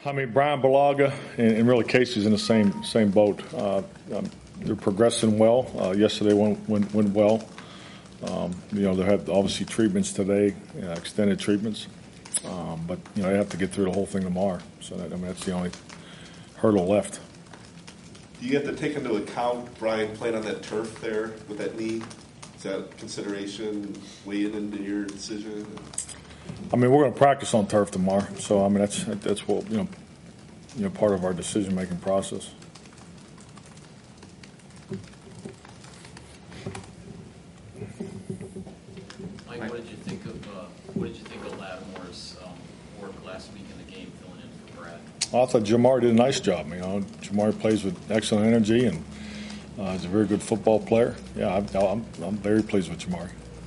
I mean, Brian Bulaga and really Casey's in the same boat. They're progressing well. Yesterday went well. They had obviously treatments today, extended treatments. But they have to get through the whole thing tomorrow. So that's the only hurdle left. Do you have to take into account Brian playing on that turf there with that knee? Is that a consideration weighing into your decision? I mean, we're going to practice on turf tomorrow, so I mean that's what part of our decision-making process. Mike, what did you think of Lattimore's work last week in the game, filling in for Brad? Well, I thought Jamar did a nice job. Jamar plays with excellent energy and he's a very good football player. Yeah, I'm very pleased with Jamar.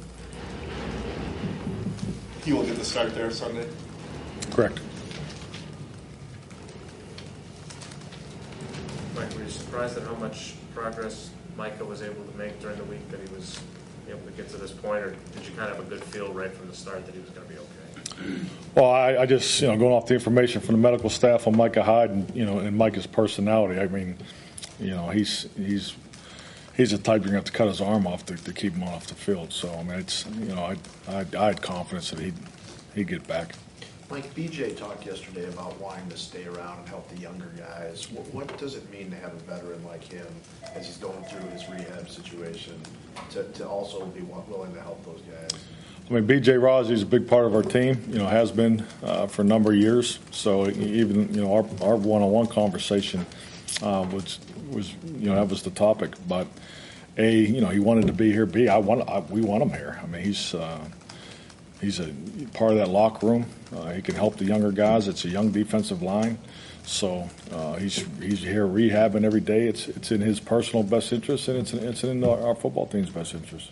He will get the start there Sunday? Correct. Mike, were you surprised at how much progress Micah was able to make during the week, that he was able to get to this point, or did you kind of have a good feel right from the start that he was going to be okay? Well, I just, going off the information from the medical staff on Micah Hyde and Micah's personality, I mean, he's the type you're going to have to cut his arm off to keep him off the field. So, I mean, it's, I had confidence that he'd get back. Mike, BJ talked yesterday about wanting to stay around and help the younger guys. What does it mean to have a veteran like him as he's going through his rehab situation to also be willing to help those guys? I mean, B.J. Rossi is a big part of our team, has been for a number of years. So even, our one-on-one conversation was that was the topic. But A, he wanted to be here. B, we want him here. I mean, he's a part of that locker room. He can help the younger guys. It's a young defensive line. So he's here rehabbing every day. It's in his personal best interest, and it's in our football team's best interest.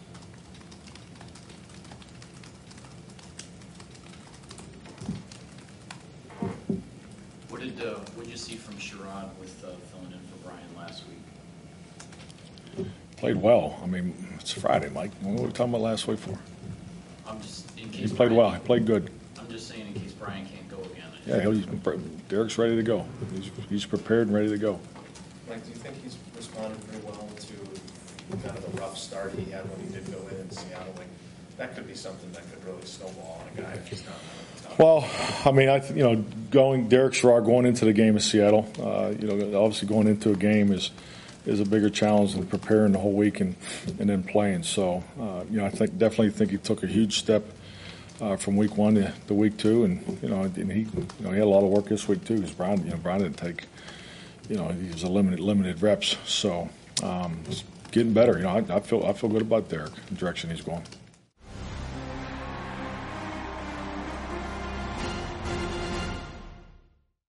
What did you see from Sherrod with filling in for Brian last week? Played well. I mean, it's Friday, Mike. What were we talking about last week for? I'm just in case He played well. He played good. I'm just saying in case Brian can't go again. Yeah, Derek's ready to go. He's prepared and ready to go. Mike, do you think he's responded pretty well to kind of the rough start he had when he did go in Seattle? Like, that could be something that could really snowball on a guy if he's not tough. Well, I mean, Derek Sherrod going into the game in Seattle, obviously going into a game is a bigger challenge than preparing the whole week and then playing. So, I definitely think he took a huge step from week one to week two, and he had a lot of work this week too. Because Brian didn't take, he was a limited reps. So, it's getting better. I feel good about Derek, the direction he's going.